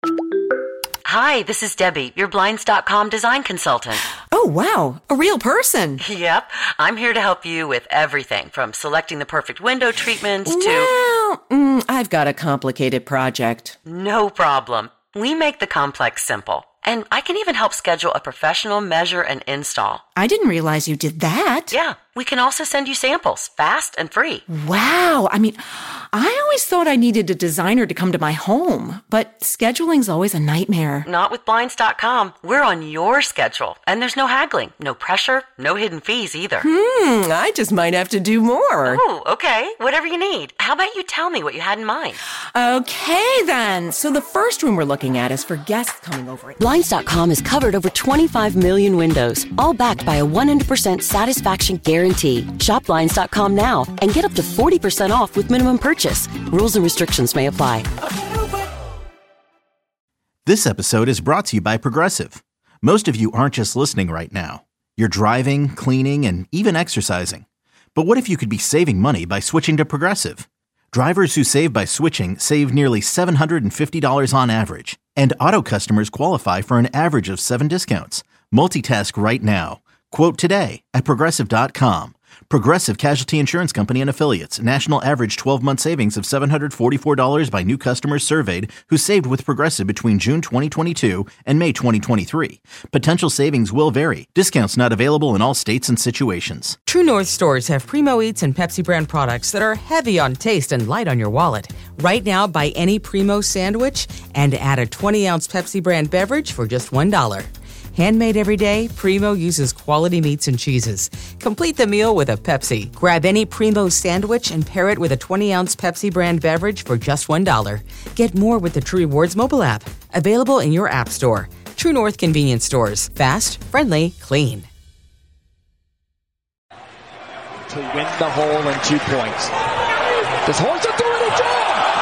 Hi, this is Debbie, your Blinds.com design consultant. Oh, wow. A real person. Yep. I'm here to help you with everything from selecting the perfect window treatments to... Well, I've got a complicated project. No problem. We make the complex simple. And I can even help schedule a professional measure and install. I didn't realize you did that. Yeah, we can also send you samples, fast and free. Wow. I always thought I needed a designer to come to my home, but scheduling's always a nightmare. Not with Blinds.com. We're on your schedule, and there's no haggling, no pressure, no hidden fees either. I just might have to do more. Oh, okay. Whatever you need. How about you tell me what you had in mind? Okay, then. So the first room we're looking at is for guests coming over. Blinds.com has covered over 25 million windows, all backed by a 100% satisfaction guarantee. Shop Blinds.com now and get up to 40% off with minimum purchase. Rules and restrictions may apply. This episode is brought to you by Progressive. Most of you aren't just listening right now. You're driving, cleaning, and even exercising. But what if you could be saving money by switching to Progressive? Drivers who save by switching save nearly $750 on average. And auto customers qualify for an average of 7 discounts. Multitask right now. Quote today at Progressive.com. Progressive Casualty Insurance Company and Affiliates. National average 12-month savings of $744 by new customers surveyed who saved with Progressive between June 2022 and May 2023. Potential savings will vary. Discounts not available in all states and situations. True North stores have Primo Eats and Pepsi brand products that are heavy on taste and light on your wallet. Right now, buy any Primo sandwich and add a 20-ounce Pepsi brand beverage for just $1. Handmade every day, Primo uses quality meats and cheeses. Complete the meal with a Pepsi. Grab any Primo sandwich and pair it with a 20-ounce Pepsi brand beverage for just $1. Get more with the True Rewards mobile app. Available in your app store. True North convenience stores. Fast, friendly, clean. To win the hole in 2 points. Does Horton do it again?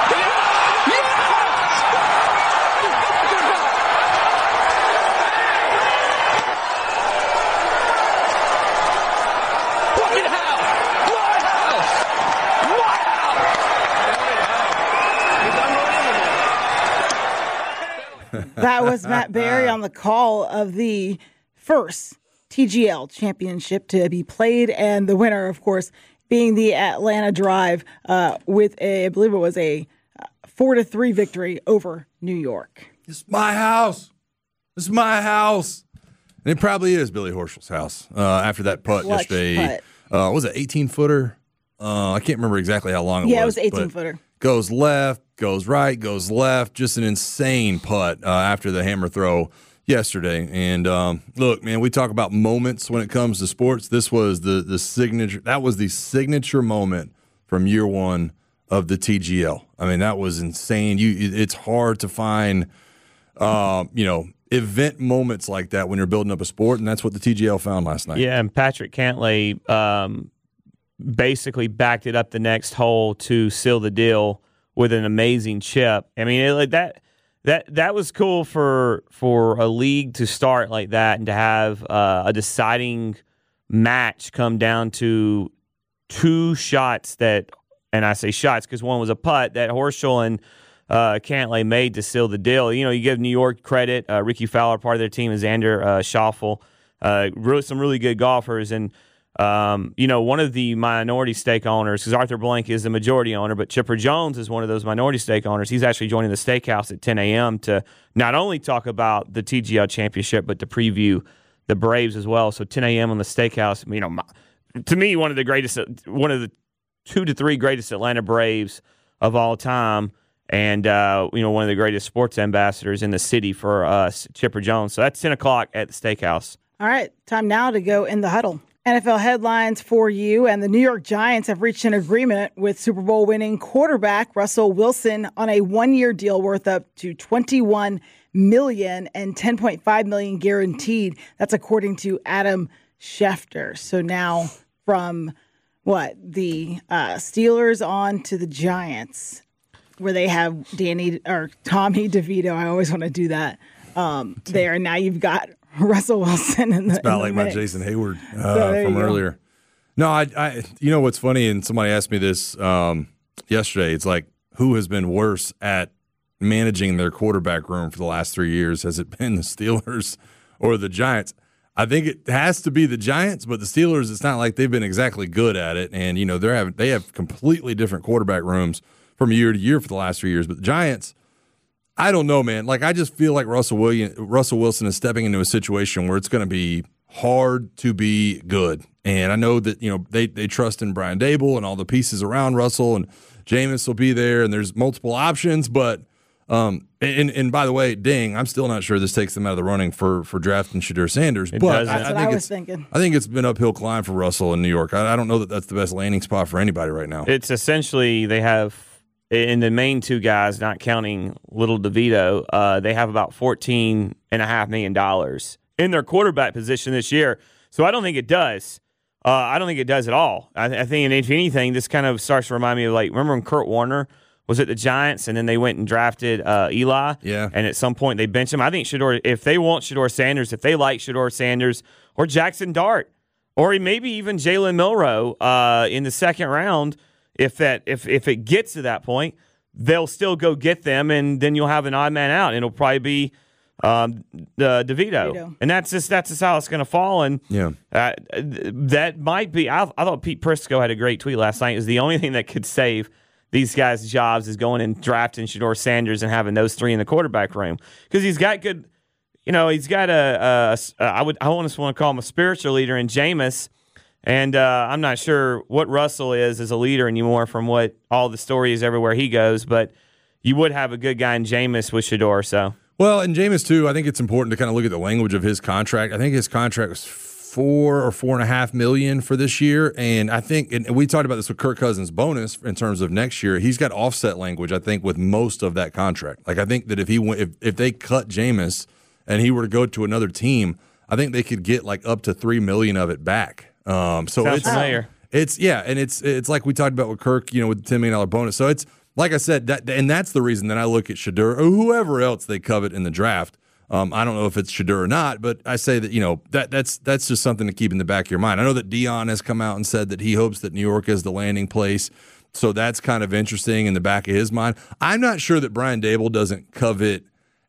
That was Matt Berry on the call of the first TGL championship to be played, and the winner, of course, being the Atlanta Drive with I believe it was a 4-3 victory over New York. It's my house. It's my house. And it probably is Billy Horschel's house after that putt yesterday. Was it 18-footer? I can't remember exactly how long it was. Yeah, it was 18-footer. Goes left, goes right, goes left. Just an insane putt after the hammer throw yesterday. And look, man, we talk about moments when it comes to sports. This was the signature. That was the signature moment from year one of the TGL. I mean, that was insane. It's hard to find, event moments like that when you're building up a sport, and that's what the TGL found last night. Yeah, and Patrick Cantlay basically backed it up the next hole to seal the deal with an amazing chip. I mean, that was cool for a league to start like that and to have a deciding match come down to 2 shots that, and I say shots because one was a putt that Horschel and Cantlay made to seal the deal. You know, you give New York credit. Ricky Fowler, part of their team, is Xander Schauffele. Some really good golfers. And, one of the minority stake owners, because Arthur Blank is the majority owner, but Chipper Jones is one of those minority stake owners. He's actually joining the steakhouse at 10 a.m. to not only talk about the TGL championship, but to preview the Braves as well. So 10 a.m. on the steakhouse, to me, one of the 2 to 3 greatest Atlanta Braves of all time. And, one of the greatest sports ambassadors in the city for us, Chipper Jones. So that's 10 o'clock at the steakhouse. All right, time now to go in the huddle. NFL headlines for you, and the New York Giants have reached an agreement with Super Bowl winning quarterback Russell Wilson on a 1-year deal worth up to $21 million and $10.5 million guaranteed. That's according to Adam Schefter. So now from the Steelers on to the Giants, where they have Tommy DeVito. I always want to do that there. Now you've got Russell Wilson in the It's about like my Jason Hayward So from earlier. No, I what's funny, and somebody asked me this yesterday. It's like, who has been worse at managing their quarterback room for the last 3 years, has it been the Steelers or the Giants? I think it has to be the Giants, but the Steelers, it's not like they've been exactly good at it. And, they have completely different quarterback rooms from year to year for the last 3 years. But the Giants, I don't know, man. Like, I just feel like Russell Wilson is stepping into a situation where it's going to be hard to be good. And I know that, they trust in Brian Dable and all the pieces around Russell, and Jameis will be there, and there's multiple options. But, and by the way, I'm still not sure this takes them out of the running for drafting Shedeur Sanders. It but doesn't. That's what I was thinking. I think it's been uphill climb for Russell in New York. I don't know that that's the best landing spot for anybody right now. It's essentially they have, in the main two guys, not counting Little DeVito, they have about $14.5 million in their quarterback position this year. So I don't think it does. I don't think it does at all. I think, if anything, this kind of starts to remind me of, like, remember when Kurt Warner was at the Giants and then they went and drafted Eli? Yeah. And at some point they benched him. I think if they want Shedeur Sanders, if they like Shedeur Sanders or Jackson Dart or maybe even Jalen Milroe in the second round, if it gets to that point, they'll still go get them, and then you'll have an odd man out. And it'll probably be DeVito. And that's just how it's going to fall. And that might be. I thought Pete Prisco had a great tweet last night. It was the only thing that could save these guys' jobs is going and drafting Shedeur Sanders and having those three in the quarterback room, because he's got good. He's got I almost want to call him a spiritual leader in Jameis. And I'm not sure what Russell is as a leader anymore from what all the story is everywhere he goes, but you would have a good guy in Jameis with Shedeur. So. Well, and Jameis, too, I think it's important to kind of look at the language of his contract. I think his contract was $4 or $4.5 million for this year. And I think, and we talked about this with Kirk Cousins' bonus in terms of next year, he's got offset language, I think, with most of that contract. Like, I think that if they cut Jameis and he were to go to another team, I think they could get like up to $3 million of it back. Sounds familiar. It's like we talked about with Kirk, with the $10 million bonus. So it's like I said, that's the reason that I look at Shedeur or whoever else they covet in the draft. I don't know if it's Shedeur or not, but I say that that's just something to keep in the back of your mind. I know that Dion has come out and said that he hopes that New York is the landing place, so that's kind of interesting in the back of his mind. I'm not sure that Brian Dable doesn't covet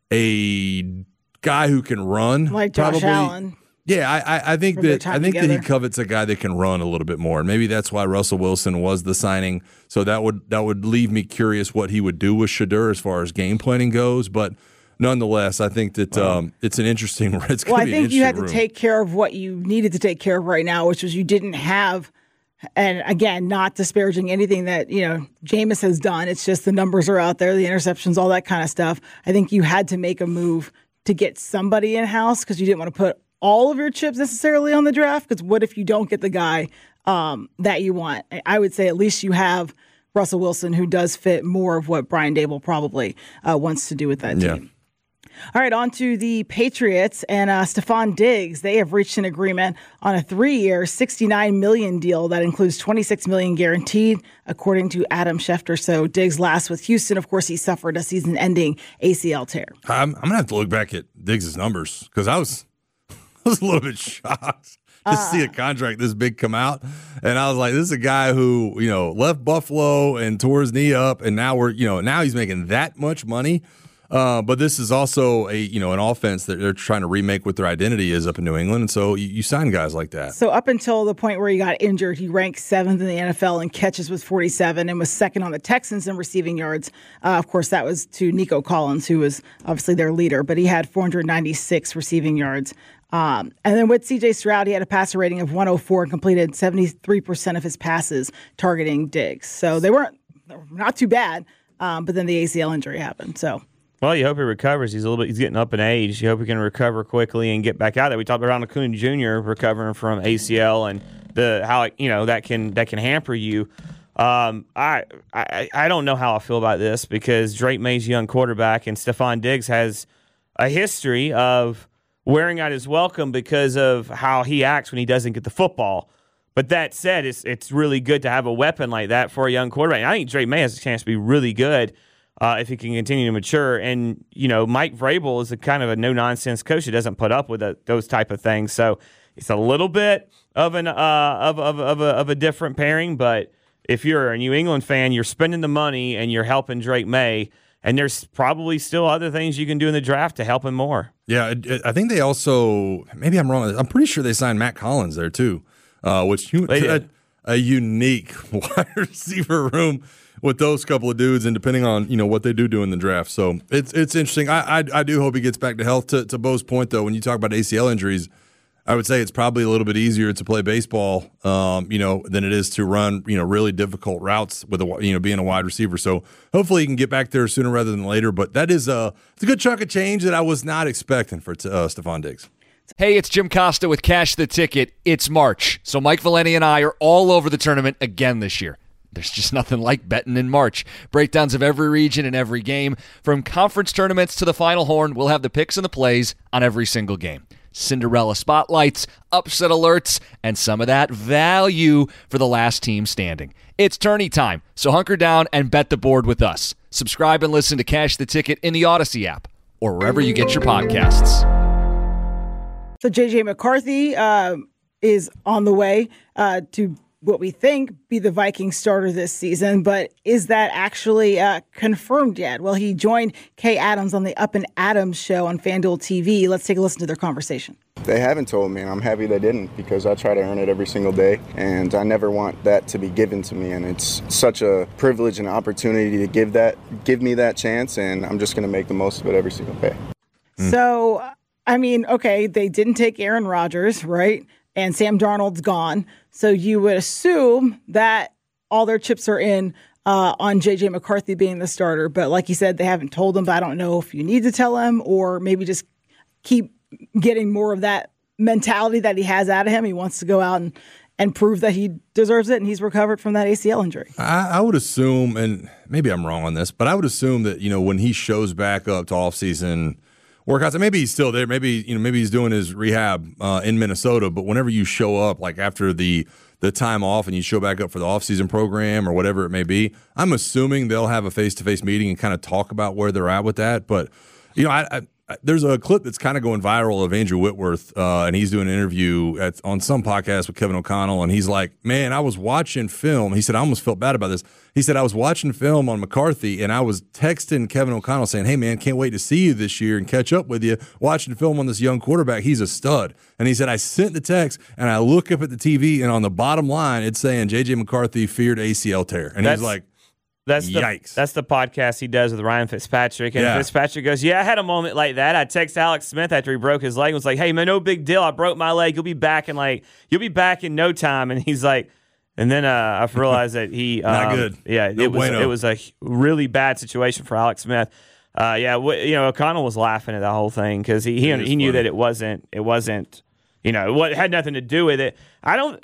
a guy who can run, like Josh Allen. Yeah, I think that he covets a guy that can run a little bit more. And maybe that's why Russell Wilson was the signing. So that would leave me curious what he would do with Shedeur as far as game planning goes. But nonetheless, I think that it's an interesting. It's I think you had to take care of what you needed to take care of right now, which was you didn't have. And again, not disparaging anything that Jameis has done. It's just the numbers are out there, the interceptions, all that kind of stuff. I think you had to make a move to get somebody in house because you didn't want to put all of your chips necessarily on the draft, because what if you don't get the guy that you want? I would say at least you have Russell Wilson, who does fit more of what Brian Dable probably wants to do with that team. All right, on to the Patriots and Stephon Diggs. They have reached an agreement on a 3-year, $69 million deal that includes $26 million guaranteed, according to Adam Schefter. So Diggs last with Houston. Of course, he suffered a season-ending ACL tear. I'm going to have to look back at Diggs' numbers because I was a little bit shocked to see a contract this big come out. And I was like, this is a guy who, left Buffalo and tore his knee up, and now now he's making that much money. But this is also an offense that they're trying to remake what their identity is up in New England. And so you sign guys like that. So up until the point where he got injured, he ranked 7th in the NFL in catches with 47 and was second on the Texans in receiving yards. Of course, that was to Nico Collins, who was obviously their leader, but he had 496 receiving yards. And then with C.J. Stroud, he had a passer rating of 104 and completed 73% of his passes targeting Diggs. So they were not too bad, but then the ACL injury happened. So. Well, you hope he recovers. He's getting up in age. You hope he can recover quickly and get back out there. We talked about Ronald Acuna Jr. recovering from ACL and how that can hamper you. I don't know how I feel about this because Drake May's a young quarterback and Stephon Diggs has a history of wearing out his welcome because of how he acts when he doesn't get the football. But that said, it's really good to have a weapon like that for a young quarterback. And I think Drake May has a chance to be really good. If he can continue to mature. And, Mike Vrabel is a kind of a no-nonsense coach who doesn't put up with those type of things. So it's a little bit of a different pairing. But if you're a New England fan, you're spending the money and you're helping Drake May. And there's probably still other things you can do in the draft to help him more. Yeah, I think they also, maybe I'm wrong, I'm pretty sure they signed Matt Collins there too, which a unique wide receiver room with those couple of dudes, and depending on what they do in the draft. So it's interesting. I do hope he gets back to health. To Bo's point, though, when you talk about ACL injuries, I would say it's probably a little bit easier to play baseball, than it is to run, really difficult routes with being a wide receiver. So hopefully he can get back there sooner rather than later. But that is it's a good chunk of change that I was not expecting for Stephon Diggs. Hey, it's Jim Costa with Cash the Ticket. It's March, so Mike Valenti and I are all over the tournament again this year. There's just nothing like betting in March. Breakdowns of every region and every game. From conference tournaments to the Final Horn, we'll have the picks and the plays on every single game. Cinderella spotlights, upset alerts, and some of that value for the last team standing. It's tourney time, so hunker down and bet the board with us. Subscribe and listen to Cash the Ticket in the Odyssey app or wherever you get your podcasts. So J.J. McCarthy is on the way to what we think be the Vikings starter this season, but is that actually confirmed yet? Well, he joined Kay Adams on the Up and Adams show on FanDuel TV. Let's take a listen to their conversation. They haven't told me, and I'm happy they didn't, because I try to earn it every single day, and I never want that to be given to me, and it's such a privilege and opportunity to give me that chance, and I'm just going to make the most of it every single day. So, I mean, okay, they didn't take Aaron Rodgers, right? And Sam Darnold's gone. So you would assume that all their chips are in on J.J. McCarthy being the starter. But like you said, they haven't told him. But I don't know if you need to tell him or maybe just keep getting more of that mentality that he has out of him. He wants to go out and prove that he deserves it and he's recovered from that ACL injury. I would assume, and maybe I'm wrong on this, but I would assume that, when he shows back up to offseason workouts, and maybe he's still there. Maybe he's doing his rehab in Minnesota. But whenever you show up, like after the time off, and you show back up for the offseason program or whatever it may be, I'm assuming they'll have a face-to-face meeting and kind of talk about where they're at with that. But there's a clip that's kind of going viral of Andrew Whitworth, and he's doing an interview on some podcast with Kevin O'Connell, and he's like, man, I was watching film. He said, I almost felt bad about this. He said, I was watching film on McCarthy, and I was texting Kevin O'Connell saying, hey, man, can't wait to see you this year and catch up with you. Watching film on this young quarterback, he's a stud. And he said, I sent the text, and I look up at the TV, and on the bottom line, it's saying J.J. McCarthy feared ACL tear. And he's like, yikes. That's the podcast he does with Ryan Fitzpatrick. And Fitzpatrick goes, I had a moment like that. I text Alex Smith after he broke his leg and was like, hey, man, no big deal. I broke my leg. You'll be back in no time. And he's like, and then I realized that he not good. Yeah, it was a really bad situation for Alex Smith. O'Connell was laughing at the whole thing because he knew that it wasn't what had nothing to do with it. I don't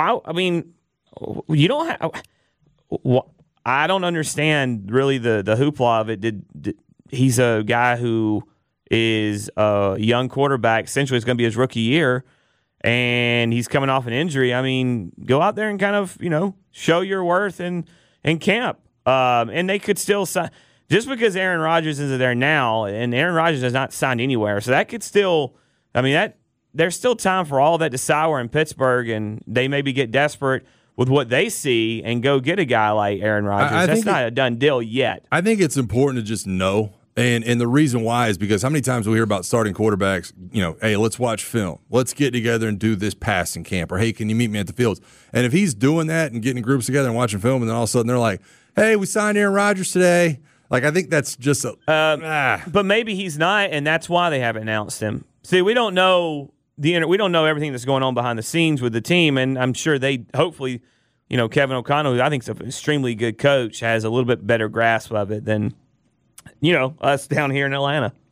understand really the hoopla of it. He's a guy who is a young quarterback. Essentially, it's going to be his rookie year, and he's coming off an injury. I mean, go out there and kind of show your worth in camp. And they could still sign just because Aaron Rodgers isn't there now, and Aaron Rodgers has not signed anywhere, so that could still. I mean, there's still time for all that to sour in Pittsburgh, and they maybe get desperate with what they see and go get a guy like Aaron Rodgers. That's not a done deal yet. I think it's important to just know. And the reason why is because how many times we hear about starting quarterbacks, hey, let's watch film. Let's get together and do this passing camp. Or, hey, can you meet me at the fields? And if he's doing that and getting groups together and watching film, and then all of a sudden they're like, hey, we signed Aaron Rodgers today. Like, I think that's just But maybe he's not, and that's why they haven't announced him. See, we don't know we don't know everything that's going on behind the scenes with the team, and I'm sure they hopefully, Kevin O'Connell, who I think is an extremely good coach, has a little bit better grasp of it than us down here in Atlanta.